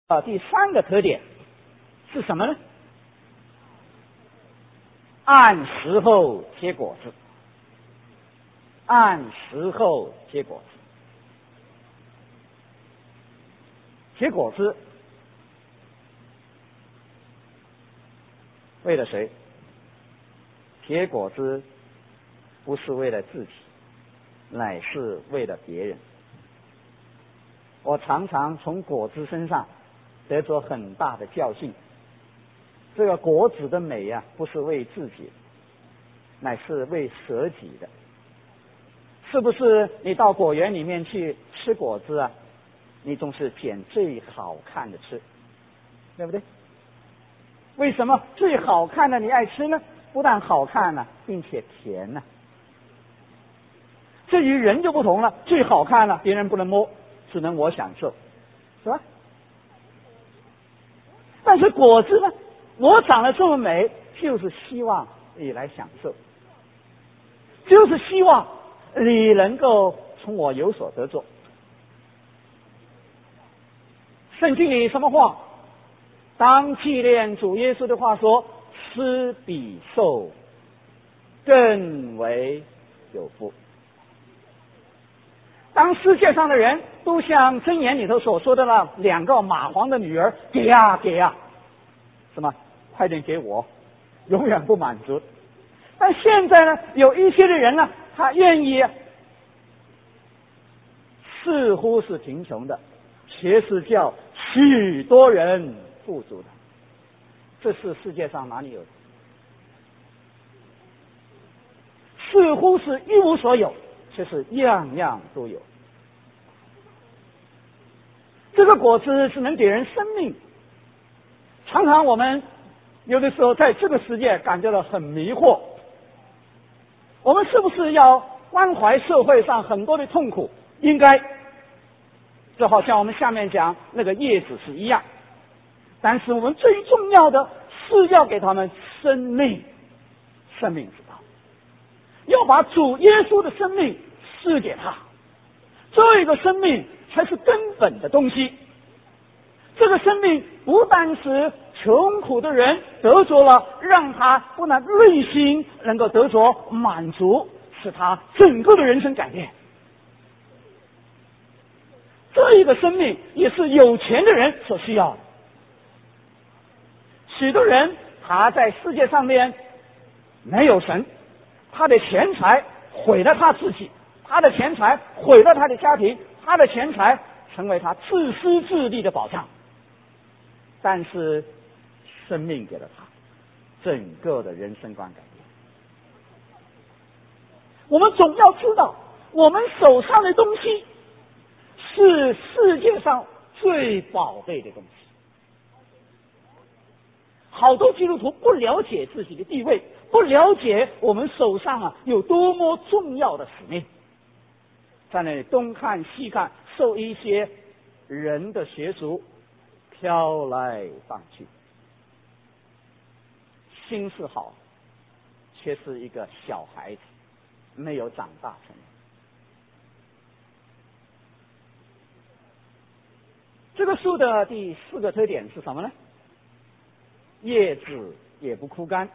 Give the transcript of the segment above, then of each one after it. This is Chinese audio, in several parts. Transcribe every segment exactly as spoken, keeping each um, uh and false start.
啊，第三个特点是什么呢？按时候结果子，按时候结果子。结果子为了谁？结果子不是为了自己，乃是为了别人。我常常从果子身上得着很大的教训。这个果子的美啊，不是为自己，乃是为舍己的。是不是你到果园里面去吃果子啊，你总是捡最好看的吃，对不对？为什么最好看的你爱吃呢？不但好看呢、啊，并且甜呢、啊。至于人就不同了，最好看了，别人不能摸，只能我享受，是吧？但是果子呢，我长得这么美，就是希望你来享受，就是希望你能够从我有所得着。圣经里什么话？当纪念主耶稣的话说，施比受更为有福。当世界上的人都像箴言里头所说的那两个蚂蟥的女儿，给呀给呀，什么快点给我，永远不满足。但现在呢，有一些的人呢，他愿意似乎是贫穷的，却是叫许多人富足的。这是世界上哪里有的？似乎是一无所有，却是样样都有。这个果子是能给人生命。常常我们有的时候在这个世界感觉到很迷惑，我们是不是要关怀社会上很多的痛苦？应该，就好像我们下面讲那个叶子是一样。但是我们最重要的是要给他们生命，生命之道，要把主耶稣的生命赐给他，这个生命才是根本的东西。这个生命不但是穷苦的人得着了，让他不但内心能够得着满足，使他整个的人生改变。这一个生命也是有钱的人所需要的。许多人他在世界上面没有神，他的钱财毁了他自己，他的钱财毁了他的家庭，他的钱财成为他自私自利的保障。但是生命给了他，整个的人生观改变。我们总要知道，我们手上的东西是世界上最宝贝的东西。好多基督徒不了解自己的地位，不了解我们手上啊有多么重要的使命，在那里东看西看，受一些人的学俗飘来荡去，心是好，却是一个小孩子，没有长大成人。这个树的第四个特点是什么呢？叶子也不枯干。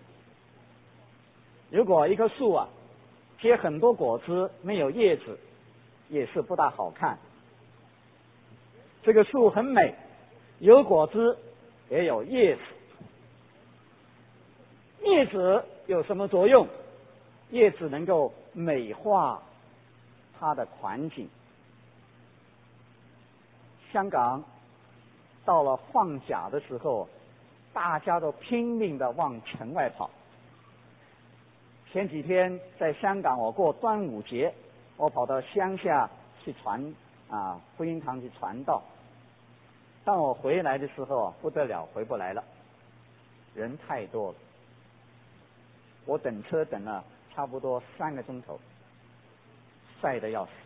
如果一棵树啊结很多果子没有叶子，也是不大好看。这个树很美，有果子也有叶子。叶子有什么作用？叶子能够美化它的环境。香港到了放假的时候，大家都拼命的往城外跑。前几天在香港，我过端午节，我跑到乡下去传啊福音堂去传道。当我回来的时候不得了，回不来了，人太多了。我等车等了差不多三个钟头，晒得要死。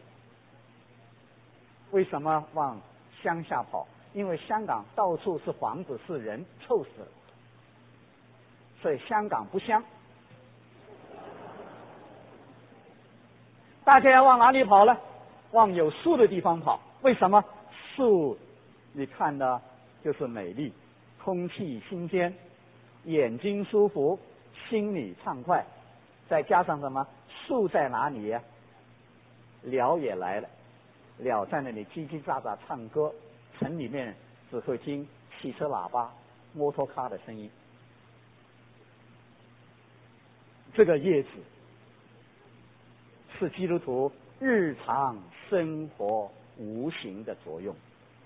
为什么往乡下跑？因为香港到处是房子是人，臭死了，所以香港不香。大家要往哪里跑呢？往有树的地方跑。为什么？树你看的就是美丽，空气新鲜，眼睛舒服，心里畅快，再加上什么？树在哪里呀、啊？鸟也来了，鸟在那里叽叽喳喳唱歌，城里面只会听汽车喇叭、摩托卡的声音。这个叶子是基督徒日常生活无形的作用。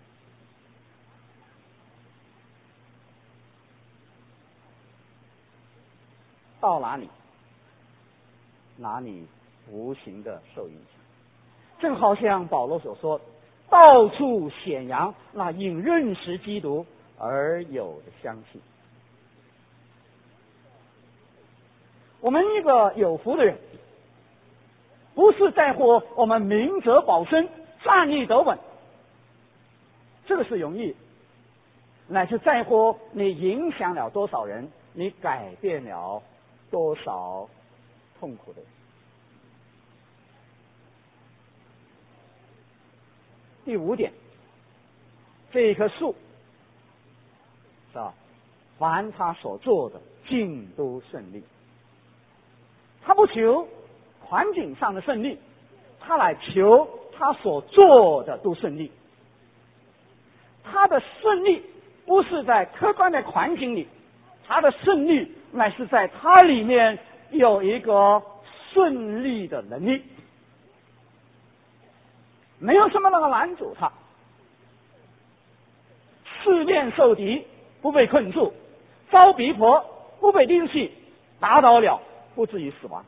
到哪里，哪里无形的受影响。正好像保罗所说，到处显扬那因认识基督而有的香气。我们一个有福的人，不是在乎我们明哲保身、站立得稳，这个是容易，乃是在乎你影响了多少人，你改变了多少痛苦的人。第五点，这一棵树是吧？凡他所做的尽都顺利。他不求环境上的胜利，他来求他所做的都顺利。他的顺利不是在客观的环境里，他的胜利乃是在他里面有一个顺利的能力。没有什么能够拦阻他，四面受敌不被困住，遭逼迫不被丢弃，打倒了不至于死亡。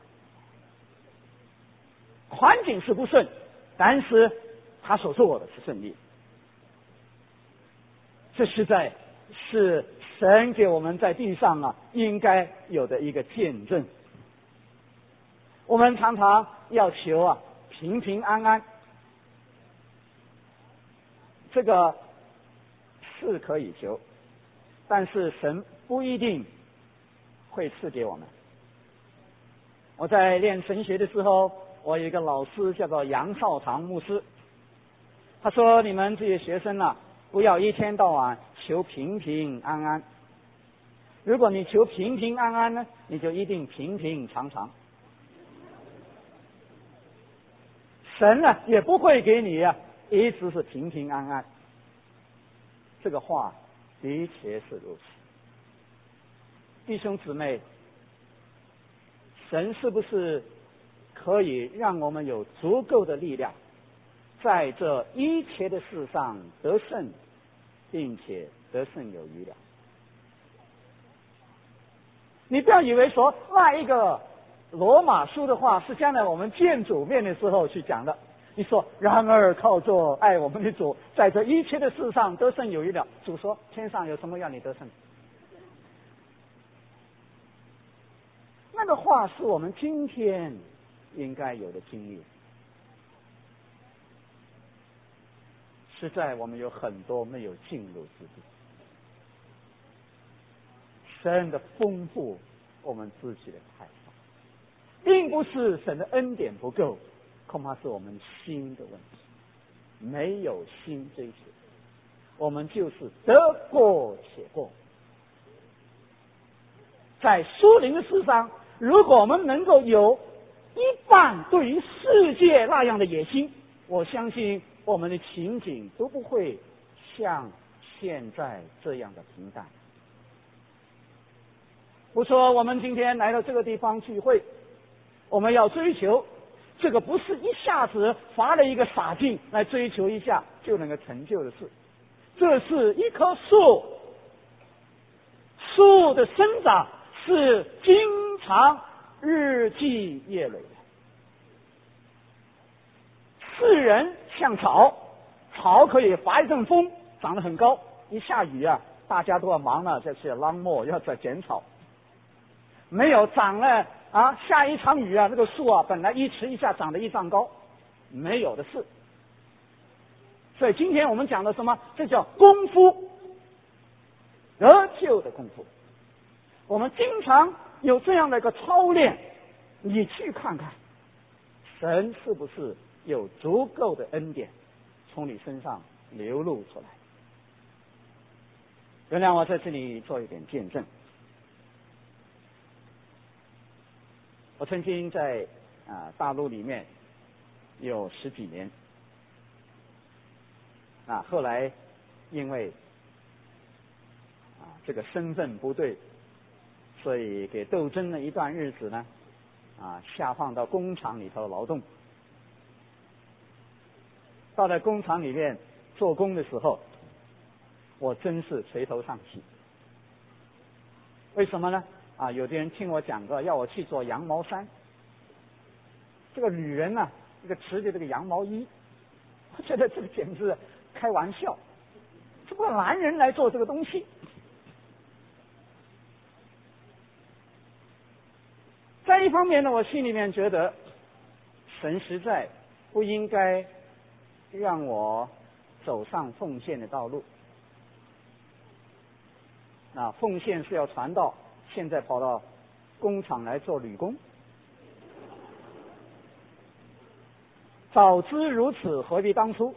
环境是不顺，但是他所做的是顺利。这实在是神给我们在地上啊应该有的一个见证。我们常常要求啊平平安安，这个是可以求，但是神不一定会赐给我们。我在练神学的时候，我有一个老师叫做杨少堂牧师，他说你们这些学生啊，不要一天到晚求平平安安，如果你求平平安安呢，你就一定平平常常，神呢也不会给你啊一直是平平安安。这个话的确是如此。弟兄姊妹，神是不是可以让我们有足够的力量，在这一切的事上得胜，并且得胜有余了？你不要以为说那一个罗马书的话是将来我们见主面的时候去讲的。你说然而靠着爱我们的主，在这一切的事上得胜有余了。主说天上有什么让你得胜？那个话是我们今天应该有的经历。实在我们有很多没有进入之地，神的丰富我们自己的太少，并不是神的恩典不够，恐怕是我们心的问题，没有心追求，我们就是得过且过。在属灵的事上，如果我们能够有一半对于世界那样的野心，我相信我们的情景都不会像现在这样的平淡。不说我们今天来到这个地方聚会，我们要追求这个不是一下子发了一个傻劲来追求一下就能够成就的事，这是一棵树，树的生长是经常日积月累的。世人像草，草可以发一阵风长得很高，一下雨啊大家都要忙了，再去拉磨，要再剪草。没有长了啊，下一场雨啊，这个树啊本来一尺以下长得一丈高，没有的事。所以今天我们讲的什么？这叫功夫，得救的功夫。我们经常有这样的一个操练，你去看看，神是不是有足够的恩典从你身上流露出来？ 原谅我在这里做一点见证。我曾经在啊大陆里面有十几年，啊后来因为啊这个身份不对，所以给斗争了一段日子呢，啊下放到工厂里头劳动。到了工厂里面做工的时候，我真是垂头丧气。为什么呢？啊，有的人听我讲过，要我去做羊毛衫。这个女人呢、啊，这个织的这个羊毛衣，我觉得这个简直开玩笑，这不男人来做这个东西。在一方面呢，我心里面觉得，神实在不应该让我走上奉献的道路。那奉献是要传道，现在跑到工厂来做女工，早知如此，何必当初？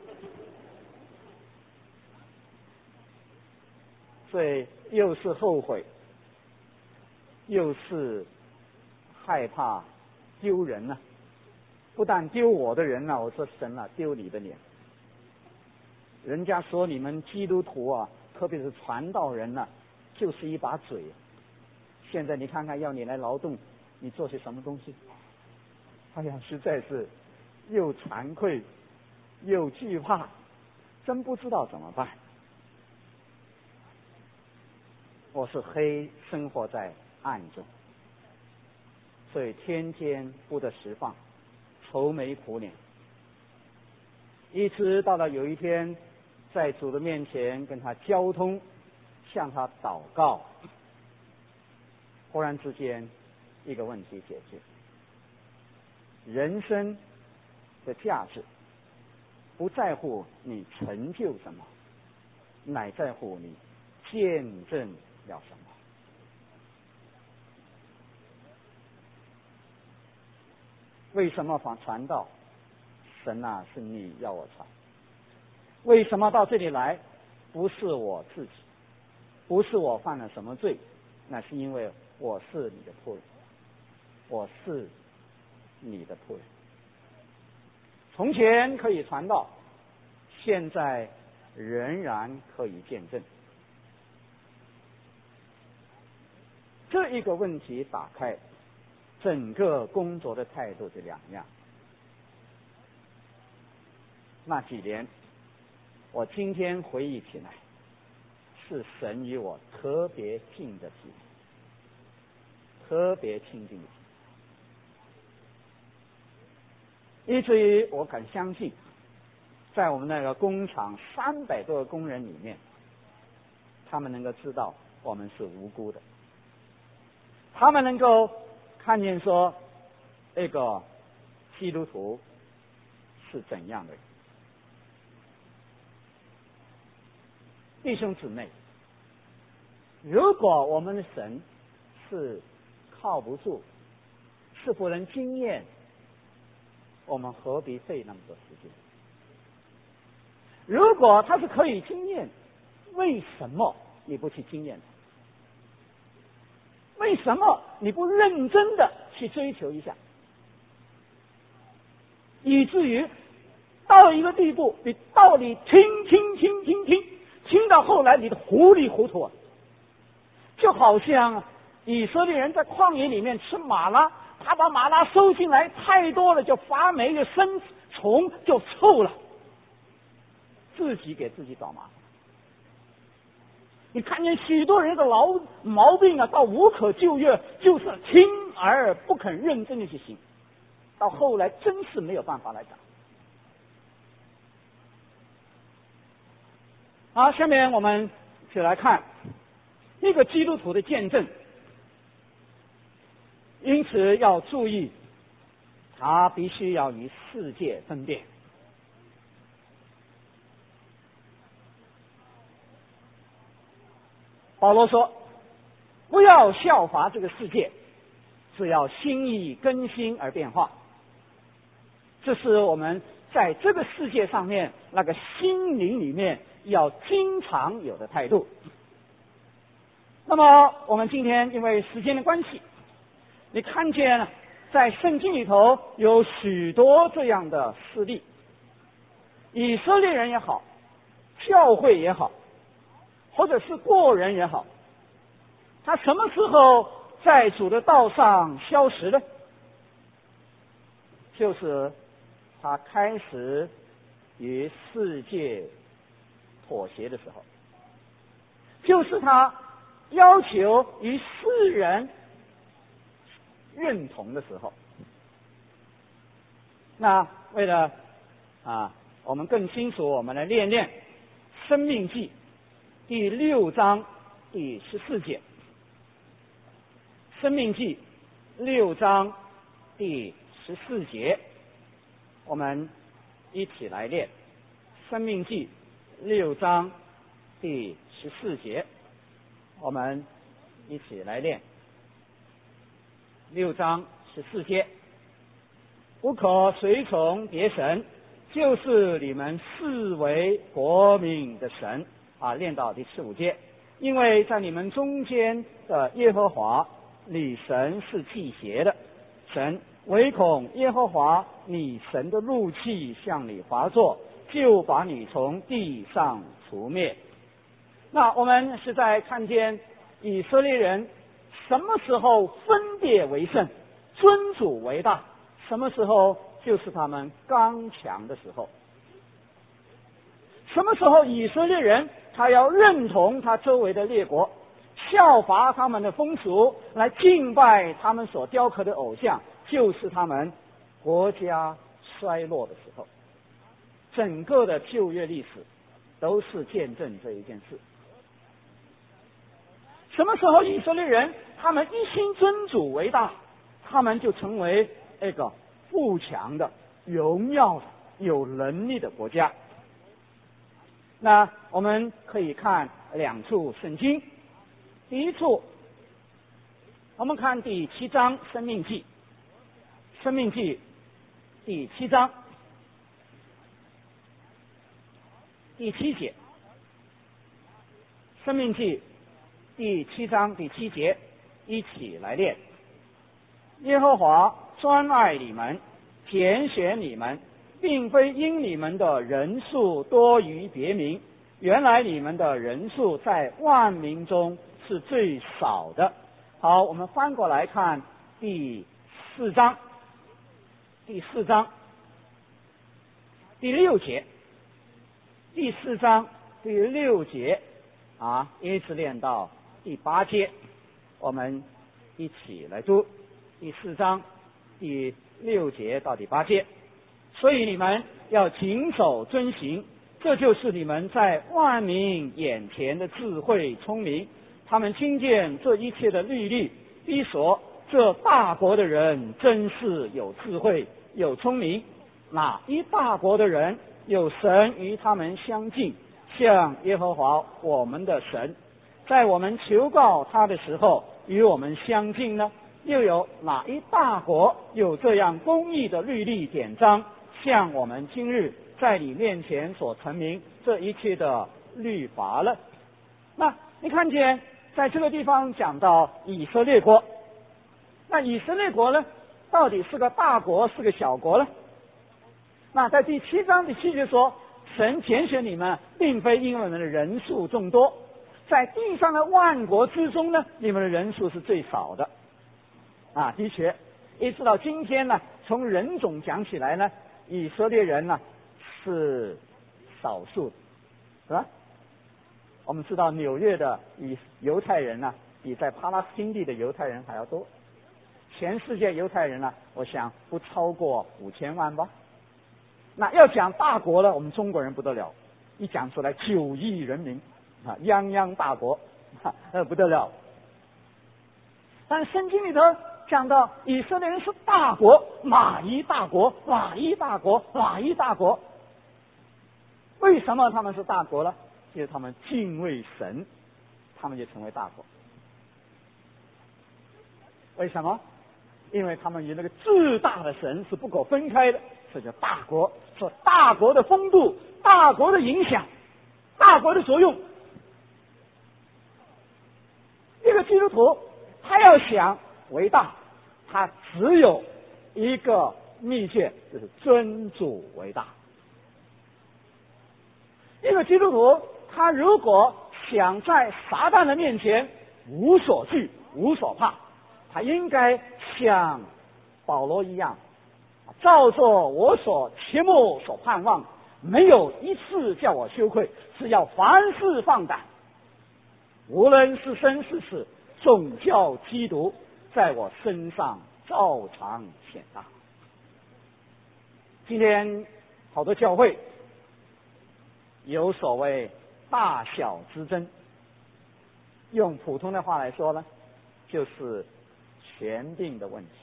所以又是后悔，又是害怕丢人呢、啊。不但丢我的人呢、啊，我说神啊，丢你的脸。人家说你们基督徒啊，特别是传道人呢、啊，就是一把嘴。现在你看看，要你来劳动，你做些什么东西？哎呀，实在是又惭愧又惧怕，真不知道怎么办。我是黑，生活在暗中，所以天天不得释放，愁眉苦脸。一直到了有一天，在主的面前跟他交通，向他祷告，忽然之间一个问题解决。人生的价值不在乎你成就什么，乃在乎你见证了什么。为什么传传道？神啊，是你要我传。为什么到这里来？不是我自己，不是我犯了什么罪，那是因为我是你的仆人，我是你的仆人。从前可以传道，现在仍然可以见证。这一个问题打开整个工作的态度的两样。那几年，我今天回忆起来，是神与我特别近的几年，特别亲近的几年，以至于我敢相信，在我们那个工厂三百多个工人里面，他们能够知道我们是无辜的，他们能够看见说，那个基督徒是怎样的人。弟兄姊妹，如果我们的神是靠不住，是不能经验，我们何必费那么多时间？如果他是可以经验，为什么你不去经验？为什么你不认真的去追求一下？以至于到了一个地步，你道理听听听听听听到后来你的糊里糊涂啊，就好像以色列人在旷野里面吃玛拉，他把玛拉收进来太多了，就发霉，就生虫，就臭了，自己给自己找麻烦。你看见许多人的老毛病啊，到无可救药，就是听而不肯认真的去行，到后来真是没有办法来讲。好，下面我们就来看一个基督徒的见证。因此要注意，他必须要与世界分辨。保罗说，不要效法这个世界，只要心意更新而变化。这是我们在这个世界上面那个心灵里面要经常有的态度。 那么我们今天因为时间的关系，你看见在圣经里头有许多这样的事例，以色列人也好，教会也好，或者是个人也好，他什么时候在主的道上消失呢？就是他开始与世界妥协的时候，就是他要求与世人认同的时候。那为了啊，我们更清楚，我们来练练《申命记》第六章第十四节，《申命记》六章第十四节，我们一起来练《申命记》六章第十四节，我们一起来练六章十四节。不可随从别神，就是你们视为国民的神啊。练到第十五节，因为在你们中间的耶和华你神是忌邪的神，唯恐耶和华你神的怒气向你发作，就把你从地上除灭。那我们是在看见以色列人什么时候分别为圣，尊主为大，什么时候就是他们刚强的时候。什么时候以色列人他要认同他周围的列国，效法他们的风俗，来敬拜他们所雕刻的偶像，就是他们国家衰落的时候。整个的旧约历史都是见证这一件事。什么时候以色列人他们一心尊主为大，他们就成为那个富强的、荣耀的、有能力的国家。那我们可以看两处圣经。第一处，我们看第七章《申命记》，《申命记》第七章第七节，《申命记》第七章第七节，一起来念。耶和华专爱你们，拣选你们，并非因你们的人数多于别民，原来你们的人数在万民中是最少的。好，我们翻过来看第四章，第四章第六节，第四章第六节啊，一直念到第八节，我们一起来读第四章第六节到第八节。所以你们要谨守遵行，这就是你们在万民眼前的智慧聪明。他们听见这一切的律例，必说这大国的人真是有智慧有聪明。哪一大国的人有神与他们相近，像耶和华我们的神，在我们求告他的时候与我们相近呢？又有哪一大国有这样公义的律例典章，像我们今日在你面前所陈明这一切的律法了？那你看见在这个地方讲到以色列国，那以色列国呢，到底是个大国是个小国呢？那在第七章第七节说，神拣选你们，并非因为你们的人数众多，在地上的万国之中呢，你们的人数是最少的。啊，的确，一直到今天呢，从人种讲起来呢，以色列人呢是少数的，是吧？我们知道纽约的以犹太人呢，比在巴勒斯坦地的犹太人还要多。全世界犹太人呢，我想不超过五千万吧。那要讲大国了，我们中国人不得了，一讲出来九亿人民啊，泱泱大国，哈，那不得了。但圣经里头讲到以色列人是大国，哪一大国？哪一大国？哪一大国？为什么他们是大国呢？因为他们敬畏神，他们就成为大国。为什么？因为他们与那个至大的神是不可分开的，这叫大国。说大国的风度，大国的影响，大国的作用。 督徒他要想为大，他只有一个秘诀，就是尊主为大。一个基督徒他如果想在撒旦的面前无所惧无所怕，他应该像保罗一样，照作我所切慕所盼望，没有一次叫我羞愧，是要凡事放胆，无论是生是死，总叫基督在我身上照常显大。今天好多教会有所谓大小之争，用普通的话来说呢，就是权柄的问题。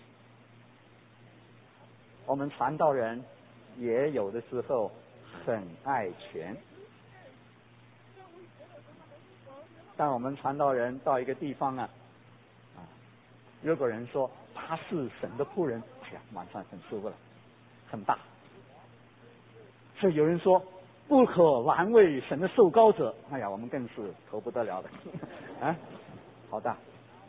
我们传道人也有的时候很爱权，但我们传道人到一个地方啊，啊，如果人说他是神的仆人，哎呀，晚上很舒服了，很大。所以有人说不可难为神的受膏者，哎呀，我们更是头不得了的啊，好大。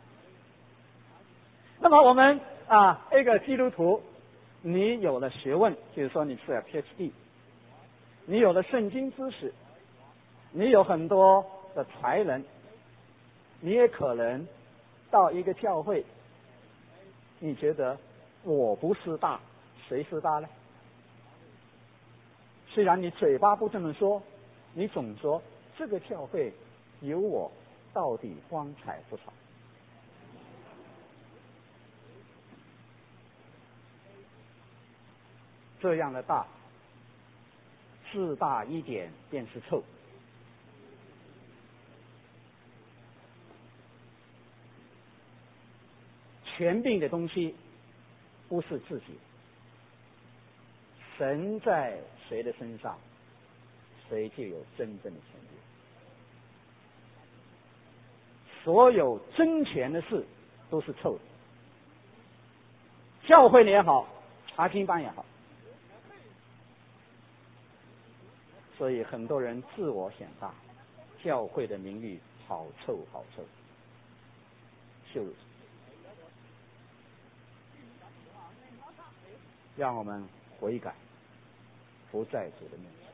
那么我们啊，一个基督徒，你有了学问，就是说你是 P H D， 你有了圣经知识，你有很多的才能，你也可能到一个教会，你觉得我不是大，谁是大呢？虽然你嘴巴不这么说，你总说这个教会有我，到底光彩不少。这样的大，自大一点便是臭。权柄的东西不是自己，神在谁的身上，谁就有真正的权柄。所有争权的事都是臭的，教会也好，查经班也好。所以很多人自我显大，教会的名誉好臭好臭，羞辱。让我们悔改，不在主的面前。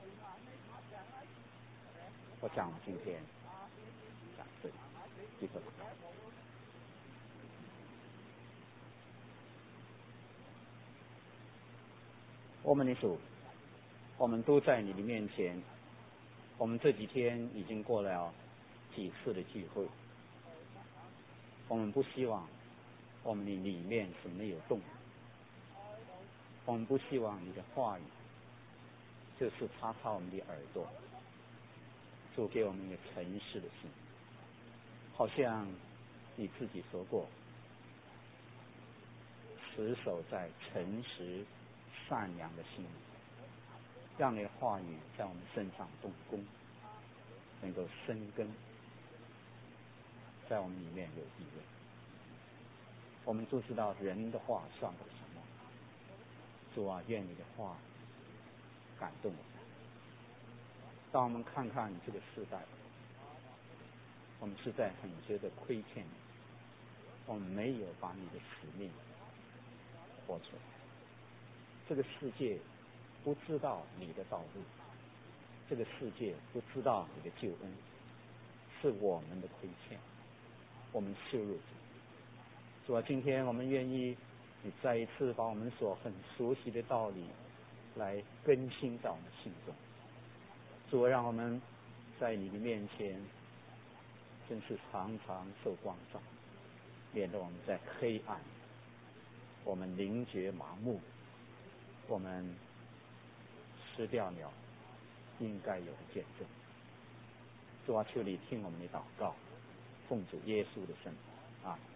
我讲今天讲这里，一个我们的主，我们都在你的面前。我们这几天已经过了几次的聚会，我们不希望我们的里面是没有动，我们不希望你的话语就是插插我们的耳朵，主给我们一个诚实的心，好像你自己说过，持守在诚实善良的心里，让你的话语在我们身上动工，能够生根，在我们里面有地位。我们都知道人的话算不得什么，主啊，愿你的话感动我们。当我们看看这个时代，我们实在很觉得亏欠你，我们没有把你的使命活出来。这个世界不知道你的道路，这个世界不知道你的救恩，是我们的亏欠，我们羞辱主。主啊，今天我们愿意你再一次把我们所很熟悉的道理来更新在我们心中。主啊，让我们在你的面前真是常常受光照，免得我们在黑暗，我们灵觉麻木，我们失掉了应该有的见证。主啊，求你听我们的祷告，奉主耶稣的圣名啊。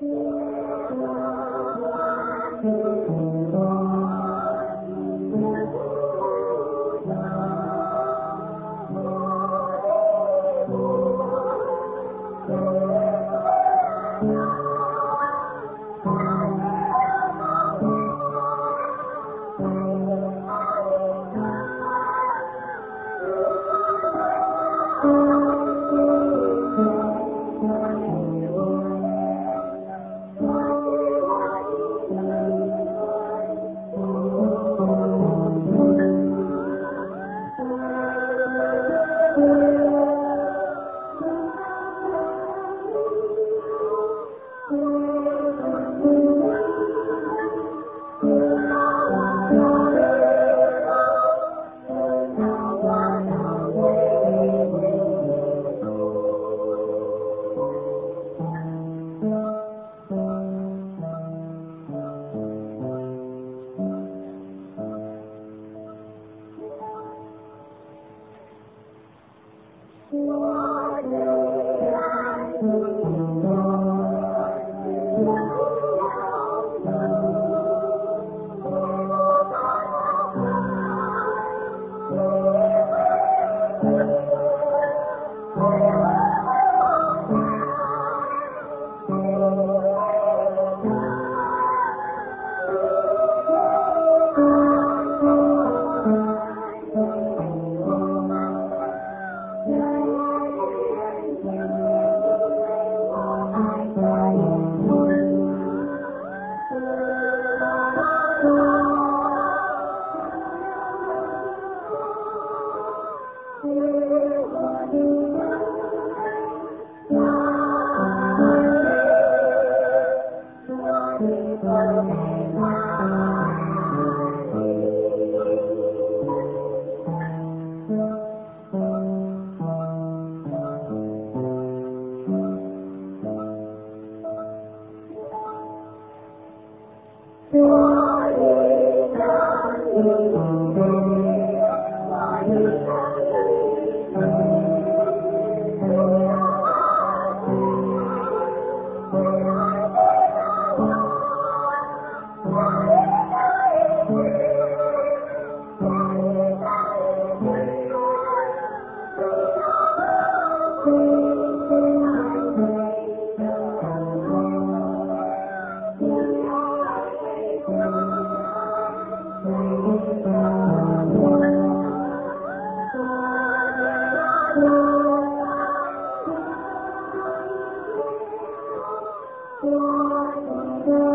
我